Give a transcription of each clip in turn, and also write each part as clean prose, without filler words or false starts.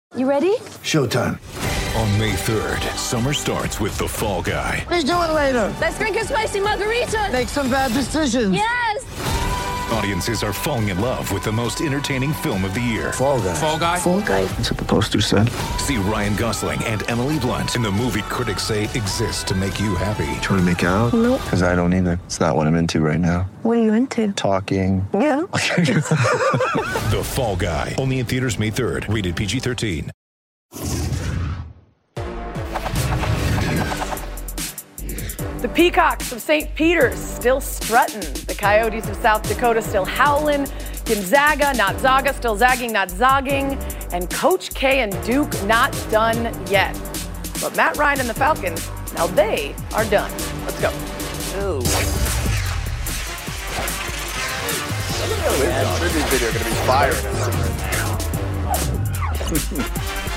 You ready? Showtime. On May 3rd, summer starts with The Fall Guy. Let's do it later. Let's drink a spicy margarita. Make some bad decisions. Yes! Audiences are falling in love with the most entertaining film of the year. Fall Guy. Fall Guy? Fall guy. That's what the poster said. See Ryan Gosling and Emily Blunt in the movie critics say exists to make you happy. Trying to make it out? Nope. Because I don't either. It's not what I'm into right now. What are you into? Talking. Yeah. The Fall Guy. Only in theaters May 3rd. Rated PG-13. The Peacocks of St. Peter's still strutting. The Coyotes of South Dakota still howling. Gonzaga, not Zaga, still zagging, not zogging. And Coach K and Duke not done yet. But Matt Ryan and the Falcons, now they are done. Let's go. Ooh. This tribute video going to be fire.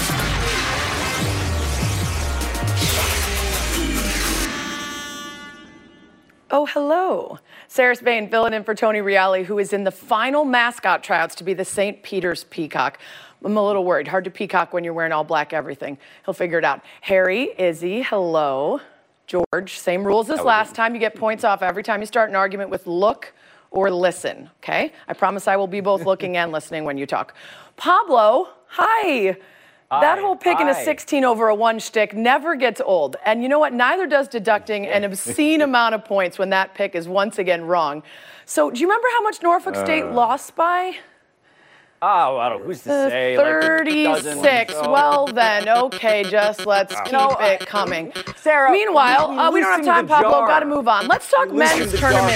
Oh, hello. Sarah Spain filling in for Tony Reale, who is in the final mascot tryouts to be the St. Peter's Peacock. I'm a little worried. Hard to peacock when you're wearing all black everything. He'll figure it out. Harry, Izzy, hello. George, same rules as last time. You get points off every time you start an argument with look or listen, okay? I promise I will be both looking and listening when you talk. Pablo, hi. That whole picking a 16 over a 1 shtick never gets old. And you know what? Neither does deducting an obscene amount of points when that pick is once again wrong. So do you remember how much Norfolk State lost by? Oh, I don't know. Who's to say? 36. Well then, okay, just let's keep it coming. Sarah, meanwhile, we don't have time, Pablo. jar. Got to move on. Let's talk men's tournament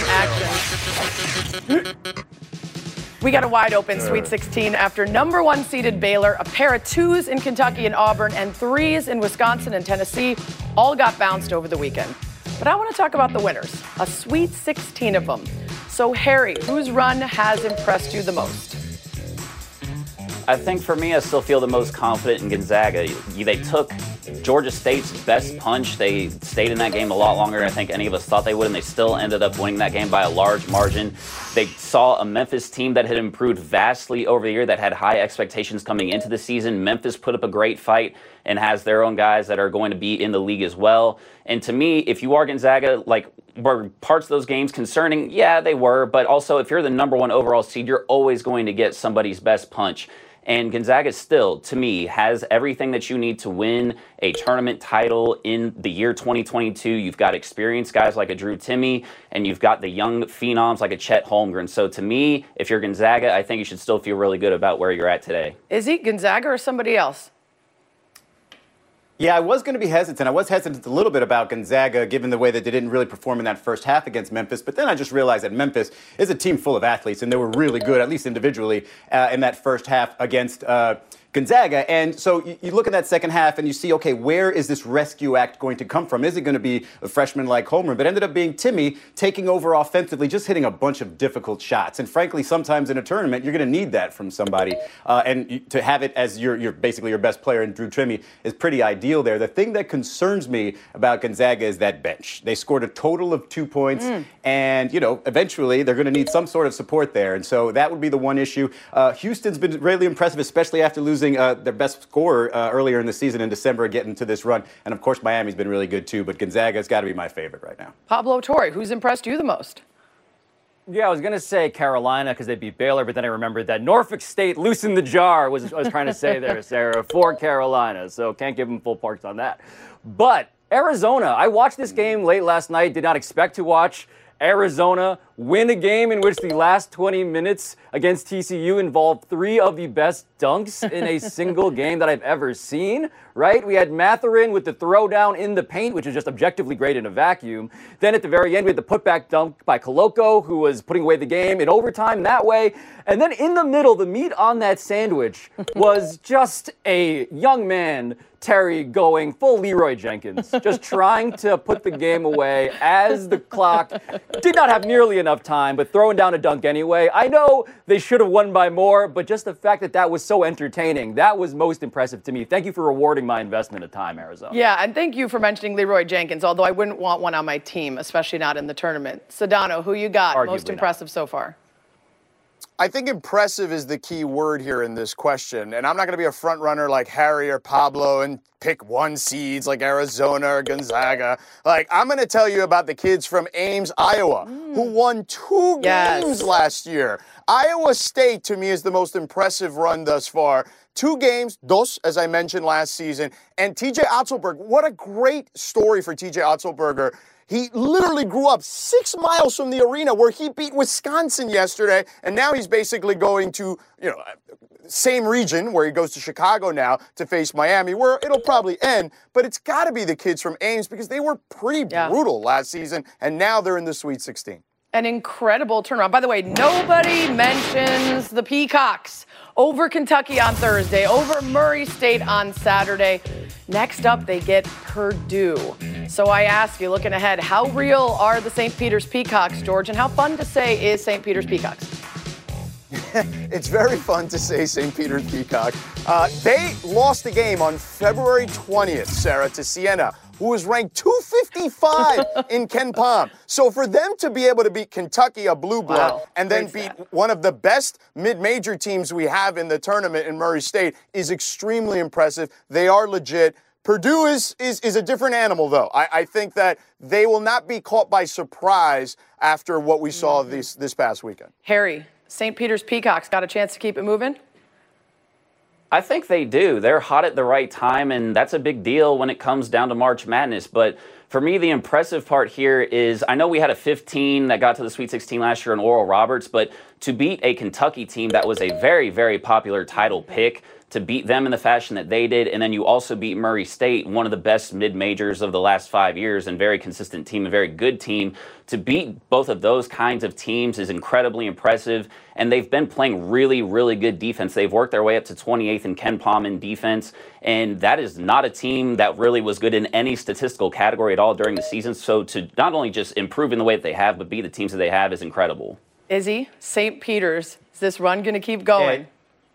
action. We got a wide open Sweet 16 after number 1 seeded Baylor, a pair of 2s in Kentucky and Auburn, and 3s in Wisconsin and Tennessee all got bounced over the weekend. But I want to talk about the winners, a Sweet 16 of them. So Harry, whose run has impressed you the most? I think for me, I still feel the most confident in Gonzaga. They took Georgia State's best punch. They stayed in that game a lot longer than I think any of us thought they would, and they still ended up winning that game by a large margin. They saw a Memphis team that had improved vastly over the year, that had high expectations coming into the season. Memphis put up a great fight and has their own guys that are going to be in the league as well. And to me, if you are Gonzaga, were parts of those games concerning? Yeah, they were. But also, if you're the number 1 overall seed, you're always going to get somebody's best punch. And Gonzaga still, to me, has everything that you need to win a tournament title in the year 2022. You've got experienced guys like a Drew Timme, and you've got the young phenoms like a Chet Holmgren. So to me, if you're Gonzaga, I think you should still feel really good about where you're at today. Is he Gonzaga or somebody else? Yeah, I was going to be hesitant. I was hesitant a little bit about Gonzaga, given the way that they didn't really perform in that first half against Memphis. But then I just realized that Memphis is a team full of athletes, and they were really good, at least individually, in that first half against Gonzaga. And so you look at that second half and you see, okay, where is this rescue act going to come from? Is it going to be a freshman like Holmgren? But it ended up being Timme taking over offensively, just hitting a bunch of difficult shots. And frankly, sometimes in a tournament, you're going to need that from somebody. And to have it as your basically your best player in Drew Timme is pretty ideal there. The thing that concerns me about Gonzaga is that bench. They scored a total of 2 points. And, eventually they're going to need some sort of support there. And so that would be the one issue. Houston's been really impressive, especially after losing their best scorer earlier in the season in December, getting to this run. And, of course, Miami's been really good, too. But Gonzaga's got to be my favorite right now. Pablo Torre, who's impressed you the most? Yeah, I was going to say Carolina because they beat Baylor, but then I remembered that Norfolk State loosened the jar, was I was trying to say there, Sarah, for Carolina. So can't give them full marks on that. But Arizona, I watched this game late last night, did not expect to watch Arizona win a game in which the last 20 minutes against TCU involved 3 of the best dunks in a single game that I've ever seen, right? We had Mathurin with the throwdown in the paint, which is just objectively great in a vacuum. Then at the very end, we had the putback dunk by Koloko, who was putting away the game in overtime that way. And then in the middle, the meat on that sandwich was just a young man, Terry, going full Leroy Jenkins, just trying to put the game away as the clock did not have nearly enough time, but throwing down a dunk anyway. I know they should have won by more, but just the fact that that was so entertaining, that was most impressive to me. Thank you for rewarding my investment of time, Arizona. Yeah, and thank you for mentioning Leroy Jenkins, although I wouldn't want one on my team, especially not in the tournament. Sedano, who you got? Arguably most not. impressive so far? I think impressive is the key word here in this question. And I'm not going to be a front runner like Harry or Pablo and pick one seeds like Arizona or Gonzaga. Like, I'm going to tell you about the kids from Ames, Iowa, who won 2 games last year. Iowa State, to me, is the most impressive run thus far. 2 games, dos, as I mentioned last season. And TJ Otzelberger, what a great story for TJ Otzelberger. He literally grew up 6 miles from the arena where he beat Wisconsin yesterday, and now he's basically going to, same region where he goes to Chicago now to face Miami, where it'll probably end. But it's got to be the kids from Ames because they were pretty brutal last season, and now they're in the Sweet 16. An incredible turnaround. By the way, nobody mentions the Peacocks over Kentucky on Thursday, over Murray State on Saturday. Next up, they get Purdue. So I ask you, looking ahead, how real are the St. Peter's Peacocks, George, and how fun to say is St. Peter's Peacocks? It's very fun to say St. Peter's Peacock. They lost the game on February 20th, Sarah, to Siena, who was ranked 255 in Ken Palm. So for them to be able to beat Kentucky, a blue blood, and then beat one of the best mid-major teams we have in the tournament in Murray State is extremely impressive. They are legit. Purdue is a different animal, though. I think that they will not be caught by surprise after what we saw this past weekend. Harry, St. Peter's Peacocks got a chance to keep it moving? I think they do. They're hot at the right time, and that's a big deal when it comes down to March Madness. But for me, the impressive part here is I know we had a 15 that got to the Sweet 16 last year in Oral Roberts, but to beat a Kentucky team that was a very, very popular title pick, to beat them in the fashion that they did, and then you also beat Murray State, one of the best mid-majors of the last 5 years and very consistent team, a very good team. To beat both of those kinds of teams is incredibly impressive, and they've been playing really, really good defense. They've worked their way up to 28th in Ken Palm in defense, and that is not a team that really was good in any statistical category at all during the season. So to not only just improve in the way that they have, but beat the teams that they have is incredible. Izzy, St. Peter's, is this run going to keep going?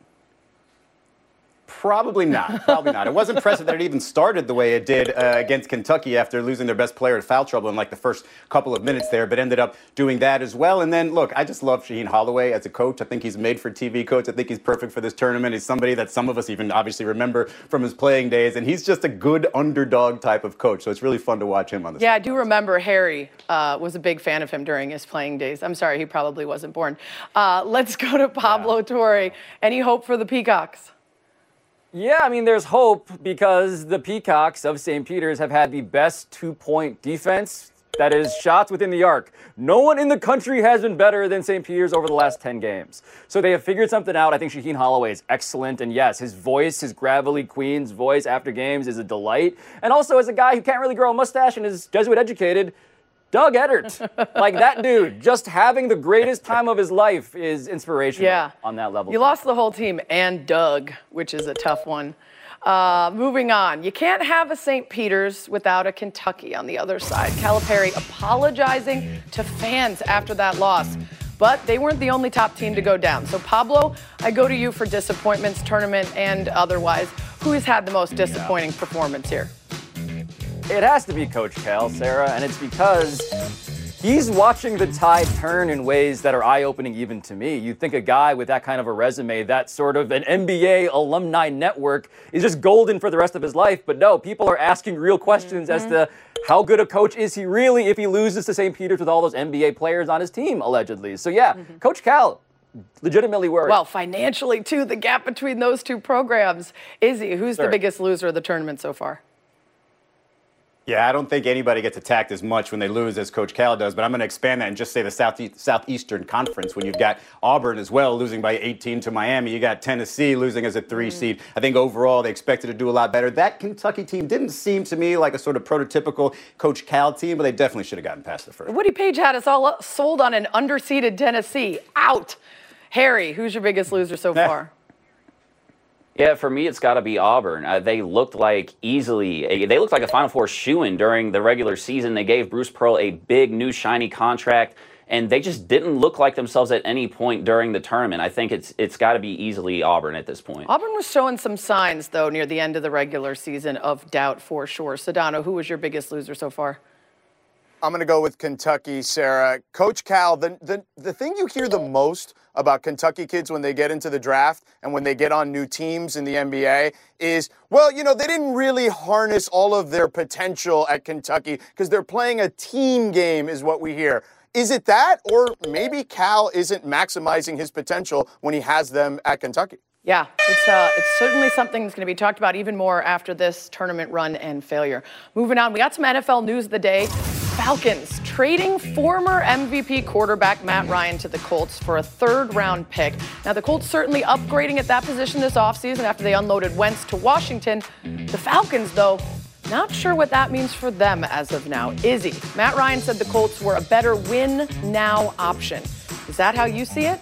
Probably not. Probably not. It was impressive that it even started the way it did against Kentucky after losing their best player to foul trouble in like the first couple of minutes there, but ended up doing that as well. And then, look, I just love Shaheen Holloway as a coach. I think he's made for TV coach. I think he's perfect for this tournament. He's somebody that some of us even obviously remember from his playing days, and he's just a good underdog type of coach. So it's really fun to watch him on this. Yeah, I do remember Harry was a big fan of him during his playing days. I'm sorry, he probably wasn't born. Let's go to Pablo Torre. Any hope for the Peacocks? Yeah, I mean, there's hope because the Peacocks of St. Peter's have had the best 2-point defense, that is, shots within the arc. No one in the country has been better than St. Peter's over the last 10 games. So they have figured something out. I think Shaheen Holloway is excellent. And yes, his voice, his gravelly Queen's voice after games is a delight. And also, as a guy who can't really grow a mustache and is Jesuit educated, Doug Edert, like that dude, just having the greatest time of his life is inspirational on that level. You lost the whole team and Doug, which is a tough one. Moving on. You can't have a St. Peter's without a Kentucky on the other side. Calipari apologizing to fans after that loss. But they weren't the only top team to go down. So, Pablo, I go to you for disappointments, tournament and otherwise. Who has had the most disappointing performance here? It has to be Coach Cal, Sarah, and it's because he's watching the tide turn in ways that are eye-opening even to me. You'd think a guy with that kind of a resume, that sort of an NBA alumni network, is just golden for the rest of his life. But no, people are asking real questions as to how good a coach is he really if he loses to St. Peter's with all those NBA players on his team, allegedly. So yeah, Coach Cal, legitimately worried. Well, financially, too, the gap between those two programs. Izzy, who's the biggest loser of the tournament so far? Yeah, I don't think anybody gets attacked as much when they lose as Coach Cal does, but I'm going to expand that and just say the Southeastern Conference when you've got Auburn as well losing by 18 to Miami. You got Tennessee losing as a 3 seed. I think overall they expected to do a lot better. That Kentucky team didn't seem to me like a sort of prototypical Coach Cal team, but they definitely should have gotten past the first. Woody Page had us all sold on an underseeded Tennessee. Out. Harry, who's your biggest loser so far? Yeah, for me, it's got to be Auburn. They looked like they looked like a Final Four shoo-in during the regular season. They gave Bruce Pearl a big, new, shiny contract, and they just didn't look like themselves at any point during the tournament. I think it's got to be easily Auburn at this point. Auburn was showing some signs, though, near the end of the regular season of doubt for sure. Sedano, who was your biggest loser so far? I'm going to go with Kentucky, Sarah. Coach Cal, the thing you hear the most about Kentucky kids when they get into the draft and when they get on new teams in the NBA is, well, they didn't really harness all of their potential at Kentucky because they're playing a team game is what we hear. Is it that, or maybe Cal isn't maximizing his potential when he has them at Kentucky? Yeah, it's certainly something that's going to be talked about even more after this tournament run and failure. Moving on, we got some NFL news of the day. Falcons trading former MVP quarterback Matt Ryan to the Colts for a third-round pick. Now, the Colts certainly upgrading at that position this offseason after they unloaded Wentz to Washington. The Falcons, though, not sure what that means for them as of now. Is he? Matt Ryan said the Colts were a better win-now option. Is that how you see it?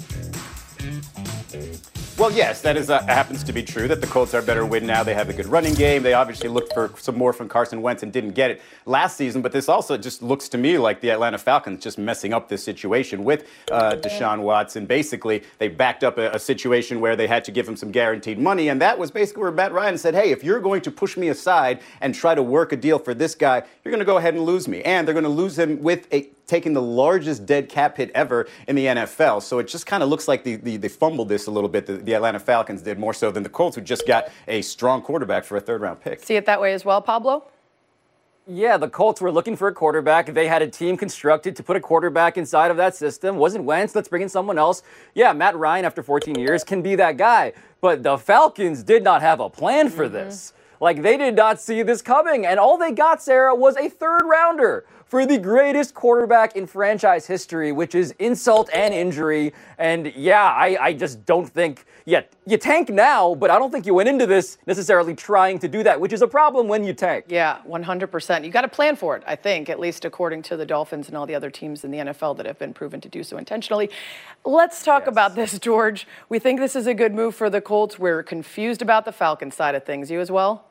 Well, yes, that happens to be true, that the Colts are a better win now. They have a good running game. They obviously looked for some more from Carson Wentz and didn't get it last season. But this also just looks to me like the Atlanta Falcons just messing up this situation with Deshaun Watson. Basically, they backed up a situation where they had to give him some guaranteed money. And that was basically where Matt Ryan said, hey, if you're going to push me aside and try to work a deal for this guy, you're going to go ahead and lose me. And they're going to lose him with taking the largest dead cap hit ever in the NFL. So it just kind of looks like they fumbled this a little bit. The Atlanta Falcons did, more so than the Colts, who just got a strong quarterback for a third-round pick. See it that way as well, Pablo? Yeah, the Colts were looking for a quarterback. They had a team constructed to put a quarterback inside of that system. Wasn't Wentz, let's bring in someone else. Yeah, Matt Ryan, after 14 years, can be that guy. But the Falcons did not have a plan for this. Like, they did not see this coming. And all they got, Sarah, was a third-rounder for the greatest quarterback in franchise history, which is insult and injury. And yeah, I just don't think, you tank now, but I don't think you went into this necessarily trying to do that, which is a problem when you tank. Yeah, 100%. You got to plan for it, I think, at least according to the Dolphins and all the other teams in the NFL that have been proven to do so intentionally. Let's talk about this, George. We think this is a good move for the Colts. We're confused about the Falcons side of things. You as well?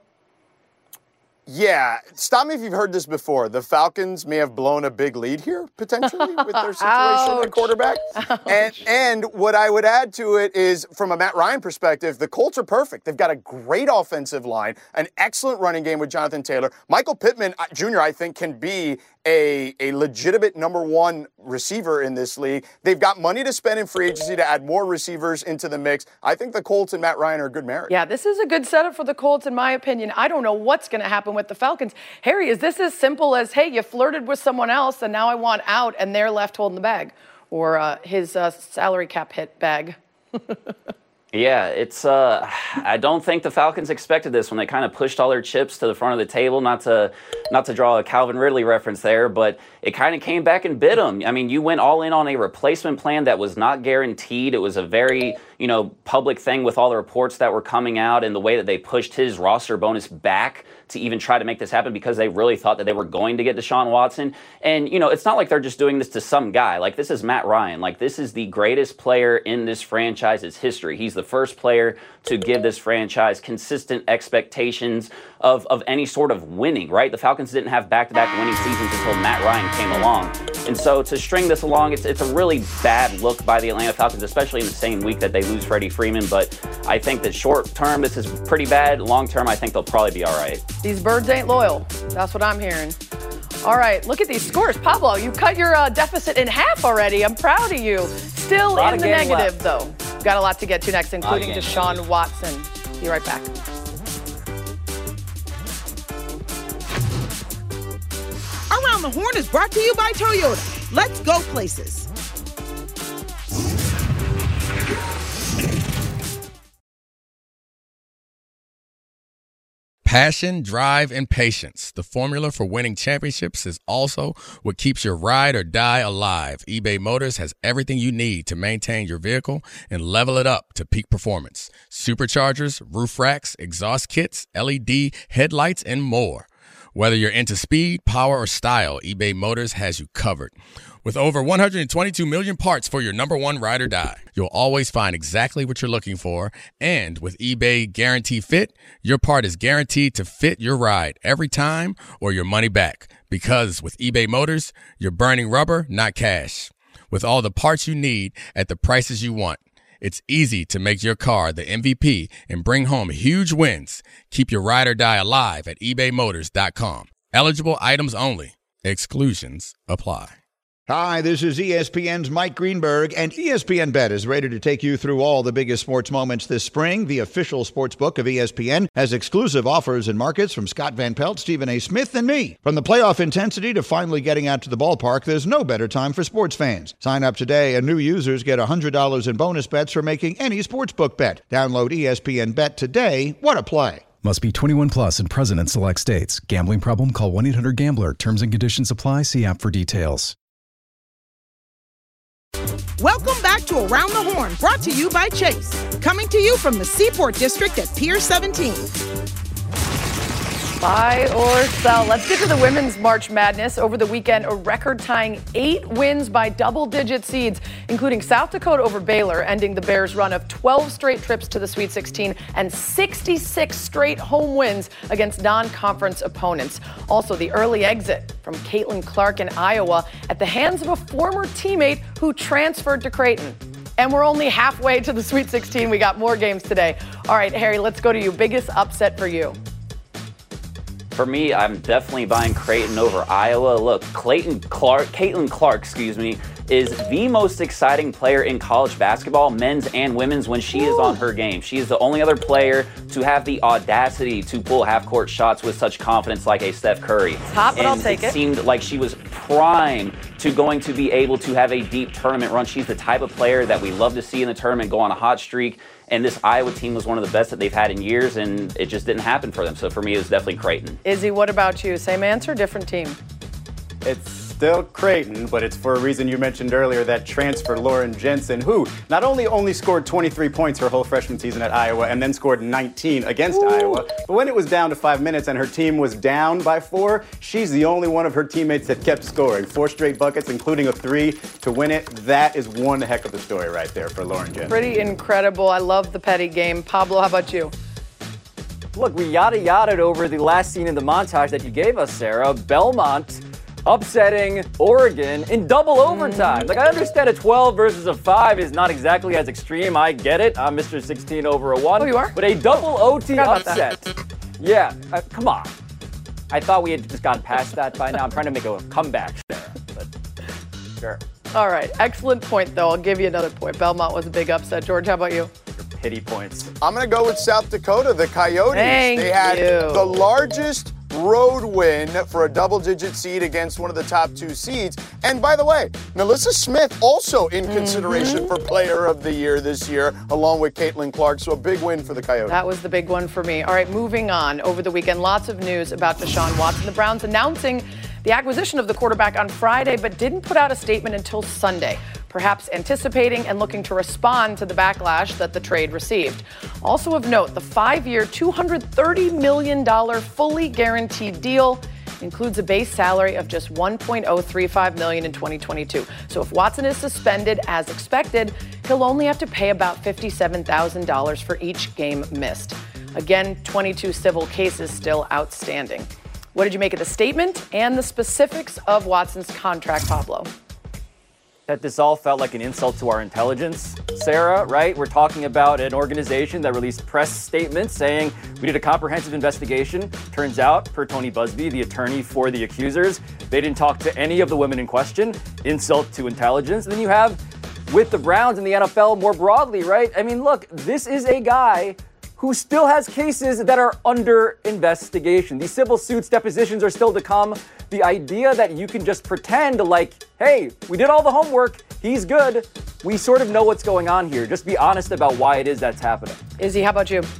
Yeah, stop me if you've heard this before. The Falcons may have blown a big lead here, potentially, with their situation at quarterback. And what I would add to it is, from a Matt Ryan perspective, the Colts are perfect. They've got a great offensive line, an excellent running game with Jonathan Taylor. Michael Pittman Jr., I think, can be a legitimate number one receiver in this league. They've got money to spend in free agency to add more receivers into the mix. I think the Colts and Matt Ryan are a good marriage. Yeah, this is a good setup for the Colts, in my opinion. I don't know what's going to happen with the Falcons. Harry, is this as simple as, hey, you flirted with someone else and now I want out and they're left holding the bag? Or his salary cap hit bag? Yeah, it's. I don't think the Falcons expected this when they kind of pushed all their chips to the front of the table. Not to draw a Calvin Ridley reference there, but it kind of came back and bit them. I mean, you went all in on a replacement plan that was not guaranteed. It was a very, public thing with all the reports that were coming out and the way that they pushed his roster bonus back to even try to make this happen because they really thought that they were going to get Deshaun Watson. And, it's not like they're just doing this to some guy. Like, this is Matt Ryan. Like, this is the greatest player in this franchise's history. He's the first player to give this franchise consistent expectations of any sort of winning, right? The Falcons didn't have back-to-back winning seasons until Matt Ryan came along. And so to string this along, it's a really bad look by the Atlanta Falcons, especially in the same week that they lose Freddie Freeman. But I think that short-term, this is pretty bad. Long-term, I think they'll probably be all right. These birds ain't loyal. That's what I'm hearing. All right, look at these scores. Pablo, you cut your deficit in half already. I'm proud of you. Still in the negative, though. Got a lot to get to next, including Deshaun Watson. Be right back. Around the Horn is brought to you by Toyota. Let's go places. Passion, drive, and patience. The formula for winning championships is also what keeps your ride or die alive. eBay Motors has everything you need to maintain your vehicle and level it up to peak performance. Superchargers, roof racks, exhaust kits, LED headlights, and more. Whether you're into speed, power, or style, eBay Motors has you covered. With over 122 million parts for your number one ride or die, you'll always find exactly what you're looking for. And with eBay Guarantee Fit, your part is guaranteed to fit your ride every time or your money back. Because with eBay Motors, you're burning rubber, not cash. With all the parts you need at the prices you want, it's easy to make your car the MVP and bring home huge wins. Keep your ride or die alive at ebaymotors.com. Eligible items only. Exclusions apply. Hi, this is ESPN's Mike Greenberg, and ESPN Bet is ready to take you through all the biggest sports moments this spring. The official sports book of ESPN has exclusive offers and markets from Scott Van Pelt, Stephen A. Smith, and me. From the playoff intensity to finally getting out to the ballpark, there's no better time for sports fans. Sign up today, and new users get $100 in bonus bets for making any sportsbook bet. Download ESPN Bet today. What a play. Must be 21 plus and present in select states. Gambling problem? Call 1-800-GAMBLER. Terms and conditions apply. See app for details. Welcome back to Around the Horn, brought to you by Chase. Coming to you from the Seaport District at Pier 17. Buy or sell. Let's get to the women's March Madness. Over the weekend, a record-tying 8 wins by double-digit seeds, including South Dakota over Baylor, ending the Bears' run of 12 straight trips to the Sweet 16 and 66 straight home wins against non-conference opponents. Also, the early exit from Caitlin Clark in Iowa at the hands of a former teammate who transferred to Creighton. And we're only halfway to the Sweet 16. We got more games today. All right, Harry, let's go to you. Biggest upset for you? For me, I'm definitely buying Creighton over Iowa. Look, Caitlin Clark, is the most exciting player in college basketball, men's and women's, when she is on her game. She is the only other player to have the audacity to pull half-court shots with such confidence like a Steph Curry. Top, but I'll take it. It seemed like she was prime to going to be able to have a deep tournament run. She's the type of player that we love to see in the tournament go on a hot streak. And this Iowa team was one of the best that they've had in years, and it just didn't happen for them. So for me, it was definitely Creighton. Izzy, what about you? Same answer, different team? It's still Creighton, but it's for a reason you mentioned earlier, that transfer Lauren Jensen, who not only scored 23 points her whole freshman season at Iowa and then scored 19 against Iowa, but when it was down to 5 minutes and her team was down by 4, she's the only one of her teammates that kept scoring. 4 straight buckets, including a 3 to win it. That is one heck of a story right there for Lauren Jensen. Pretty incredible. I love the petty game. Pablo, how about you? Look, we yada-yada'd over the last scene in the montage that you gave us, Sarah. Belmont upsetting Oregon in double overtime. Like, I understand a 12 versus a 5 is not exactly as extreme. I get it. I'm Mr. 16 over a 1. Oh, you are? But a double OT upset. Yeah, come on. I thought we had just gotten past that by now. I'm trying to make a comeback, Sarah. But sure. All right. Excellent point, though. I'll give you another point. Belmont was a big upset. George, how about you? Pity points. I'm going to go with South Dakota, the Coyotes. They had the largest road win for a double-digit seed against one of the top 2 seeds. And by the way, Melissa Smith also in consideration for Player of the Year this year, along with Caitlin Clark. So a big win for the Coyotes. That was the big one for me. All right, moving on. Over the weekend, lots of news about Deshaun Watson. The Browns announcing the acquisition of the quarterback on Friday, but didn't put out a statement until Sunday, perhaps anticipating and looking to respond to the backlash that the trade received. Also of note, the 5-year, $230 million fully guaranteed deal includes a base salary of just $1.035 million in 2022. So if Watson is suspended as expected, he'll only have to pay about $57,000 for each game missed. Again, 22 civil cases still outstanding. What did you make of the statement and the specifics of Watson's contract, Pablo? That this all felt like an insult to our intelligence, Sarah, right? We're talking about an organization that released press statements saying we did a comprehensive investigation. Turns out, per Tony Busby, the attorney for the accusers, they didn't talk to any of the women in question. Insult to intelligence. And then you have with the Browns and the NFL more broadly, right? I mean, look, this is a guy who still has cases that are under investigation. These civil suits, depositions are still to come. The idea that you can just pretend like, hey, we did all the homework, he's good. We sort of know what's going on here. Just be honest about why it is that's happening. Izzy, how about you?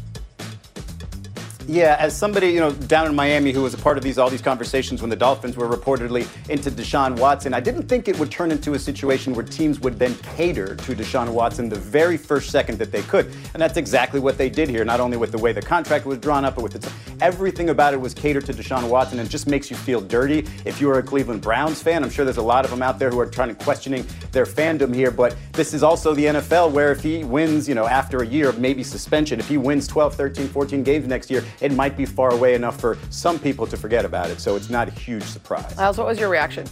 Yeah, as somebody, down in Miami who was a part of all these conversations when the Dolphins were reportedly into Deshaun Watson, I didn't think it would turn into a situation where teams would then cater to Deshaun Watson the very first second that they could. And that's exactly what they did here, not only with the way the contract was drawn up, but with everything about it was catered to Deshaun Watson, and it just makes you feel dirty. If you are a Cleveland Browns fan, I'm sure there's a lot of them out there who are questioning their fandom here, but this is also the NFL where if he wins, after a year of maybe suspension, if he wins 12, 13, 14 games next year, it might be far away enough for some people to forget about it. So it's not a huge surprise. Miles, what was your reaction?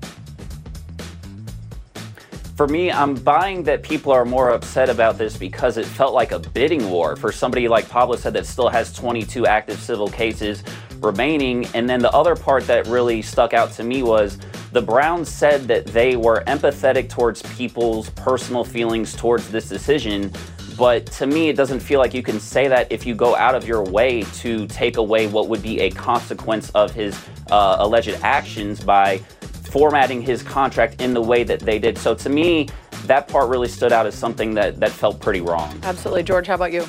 For me, I'm buying that people are more upset about this because it felt like a bidding war for somebody like Pablo said that still has 22 active civil cases remaining. And then the other part that really stuck out to me was the Browns said that they were empathetic towards people's personal feelings towards this decision. But to me, it doesn't feel like you can say that if you go out of your way to take away what would be a consequence of his alleged actions by formatting his contract in the way that they did. So to me, that part really stood out as something that felt pretty wrong. Absolutely. George, how about you?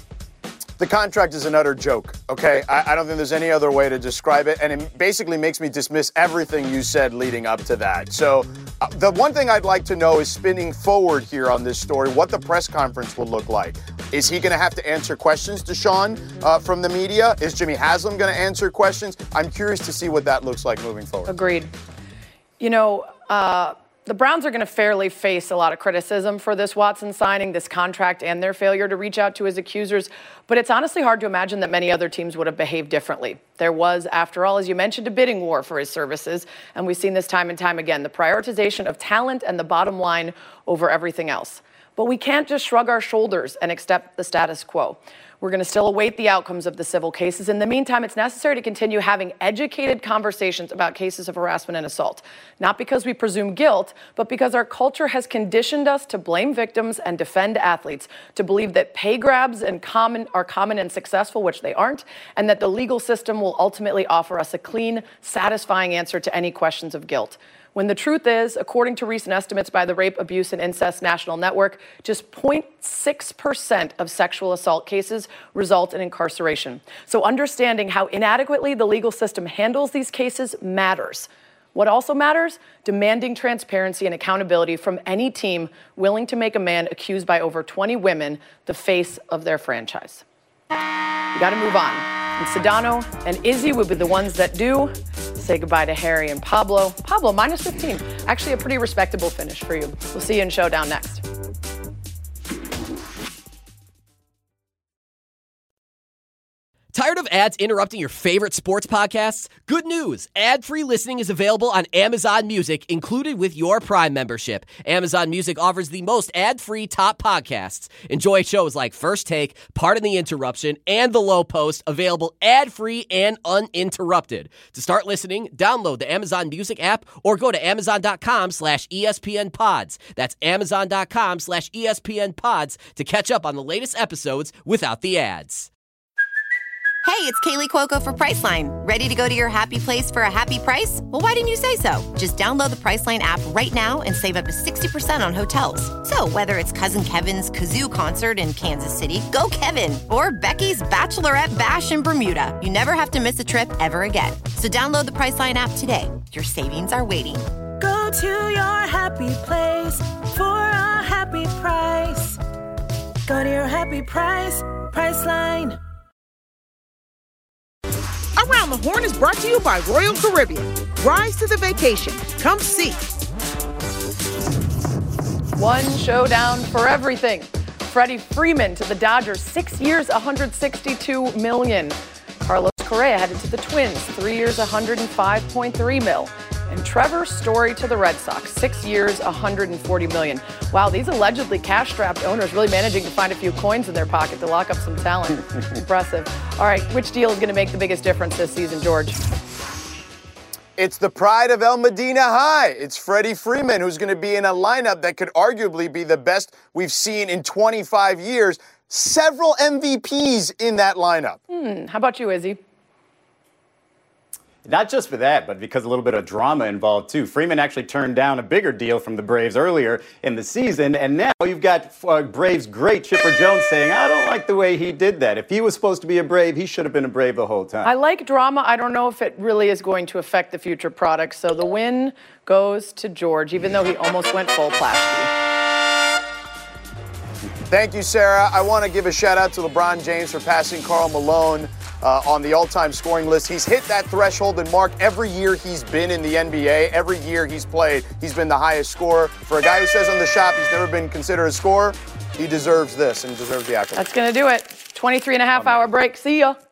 The contract is an utter joke, okay? I don't think there's any other way to describe it, and it basically makes me dismiss everything you said leading up to that. So the one thing I'd like to know is, spinning forward here on this story, what the press conference will look like. Is he going to have to answer questions, Deshaun, from the media? Is Jimmy Haslam going to answer questions? I'm curious to see what that looks like moving forward. Agreed. You know, the Browns are going to fairly face a lot of criticism for this Watson signing, this contract, and their failure to reach out to his accusers. But it's honestly hard to imagine that many other teams would have behaved differently. There was, after all, as you mentioned, a bidding war for his services. And we've seen this time and time again, the prioritization of talent and the bottom line over everything else. But we can't just shrug our shoulders and accept the status quo. We're going to still await the outcomes of the civil cases. In the meantime, it's necessary to continue having educated conversations about cases of harassment and assault. Not because we presume guilt, but because our culture has conditioned us to blame victims and defend athletes, to believe that pay grabs are common and successful, which they aren't, and that the legal system will ultimately offer us a clean, satisfying answer to any questions of guilt. When the truth is, according to recent estimates by the Rape, Abuse, and Incest National Network, just 0.6% of sexual assault cases result in incarceration. So understanding how inadequately the legal system handles these cases matters. What also matters? Demanding transparency and accountability from any team willing to make a man accused by over 20 women the face of their franchise. You got to move on. And Sedano and Izzy will be the ones that do. Say goodbye to Harry and Pablo. Pablo, minus 15. Actually, a pretty respectable finish for you. We'll see you in Showdown next. Tired of ads interrupting your favorite sports podcasts? Good news! Ad-free listening is available on Amazon Music, included with your Prime membership. Amazon Music offers the most ad-free top podcasts. Enjoy shows like First Take, Pardon the Interruption, and The Low Post, available ad-free and uninterrupted. To start listening, download the Amazon Music app or go to amazon.com/ESPNpods. That's amazon.com/ESPNpods to catch up on the latest episodes without the ads. Hey, it's Kaylee Cuoco for Priceline. Ready to go to your happy place for a happy price? Well, why didn't you say so? Just download the Priceline app right now and save up to 60% on hotels. So whether it's Cousin Kevin's Kazoo Concert in Kansas City, go Kevin, or Becky's Bachelorette Bash in Bermuda, you never have to miss a trip ever again. So download the Priceline app today. Your savings are waiting. Go to your happy place for a happy price. Go to your happy price, Priceline. Around the Horn is brought to you by Royal Caribbean. Rise to the vacation. Come see. One showdown for everything. Freddie Freeman to the Dodgers, 6 years, $162 million. Carlos Correa headed to the Twins, 3 years, $105.3 million. And Trevor Story to the Red Sox, 6 years, $140 million. Wow, these allegedly cash-strapped owners really managing to find a few coins in their pocket to lock up some talent. Impressive. All right, which deal is going to make the biggest difference this season, George? It's the pride of El Medina High. It's Freddie Freeman, who's going to be in a lineup that could arguably be the best we've seen in 25 years. Several MVPs in that lineup. How about you, Izzy? Not just for that, but because a little bit of drama involved, too. Freeman actually turned down a bigger deal from the Braves earlier in the season, and now you've got Braves great Chipper Jones saying, I don't like the way he did that. If he was supposed to be a Brave, he should have been a Brave the whole time. I like drama. I don't know if it really is going to affect the future product, so the win goes to George, even though he almost went full plastic. Thank you, Sarah. I want to give a shout-out to LeBron James for passing Karl Malone on the all-time scoring list. He's hit that threshold and mark every year he's been in the NBA. Every year he's played, he's been the highest scorer. For a guy who says on the shop he's never been considered a scorer, he deserves this and deserves the accolade. That's going to do it. 23 and a half hour break. See ya.